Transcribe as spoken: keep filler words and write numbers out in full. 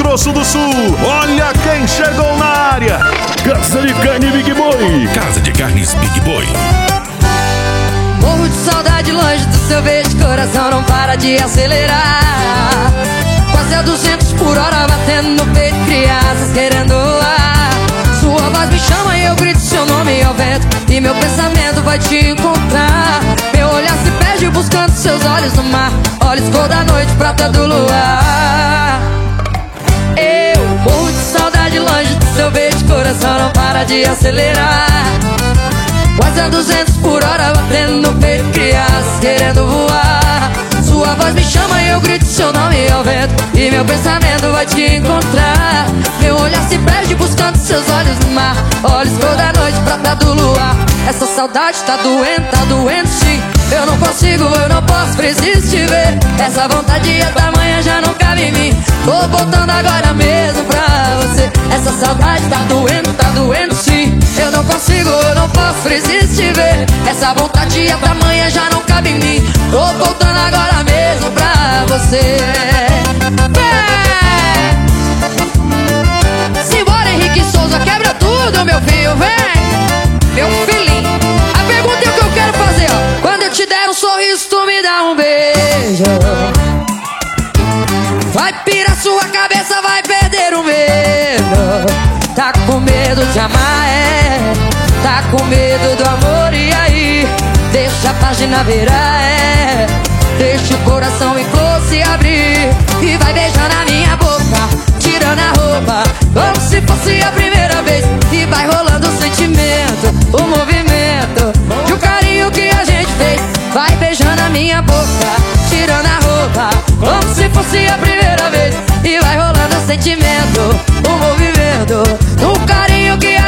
Grosso do Sul. Olha quem chegou na área. Casa de Carne Big Boy. Casa de Carnes Big Boy. Morro de saudade longe do seu beijo, coração não para de acelerar. Quase a duzentos por hora batendo no peito, crianças querendo voar. Sua voz me chama e eu grito seu nome ao vento, e meu pensamento vai te encontrar. Meu olhar se perde buscando seus olhos no mar, olhos cor da noite, prata do luar. Eu morro de saudade longe do seu beijo, coração não para de acelerar. Quase a duzentos por hora batendo no peito, crianças querendo voar. Sua voz me chama e eu grito seu nome ao vento, e meu pensamento vai te encontrar. Meu olhar se perde buscando seus olhos no mar, olhos cor da noite, prata do luar. Essa saudade tá doendo, tá doendo sim. Eu não consigo, eu não posso, preciso te ver. Essa vontade é tamanha, já não cabe em mim. Tô voltando agora mesmo pra você. Essa saudade tá doendo, tá doendo sim. Eu não consigo, eu não posso, preciso te ver. Essa vontade é tamanha, já não cabe em mim. Tô voltando agora mesmo pra você. Vem! Simbora, Henrique Souza, quebra tudo, meu filho, vem! Meu filhinho, a pergunta é o que eu quero fazer, ó. Quando eu te der um sorriso, tu me dá um beijo. Vai pirar sua cabeça, vai perder o medo. Tá com medo de amar, é. Tá com medo do amor, e aí? Deixa a página virar, é. Deixa o coração em close abrir, e vai beijando a minha boca, tirando a roupa, como se fosse a primeira vez. E vai rolando o sentimento, o movimento e o carinho que a gente fez. Vai beijando a minha boca, tirando a roupa, como se fosse a primeira vez. E vai rolando o sentimento, o movimento, o carinho que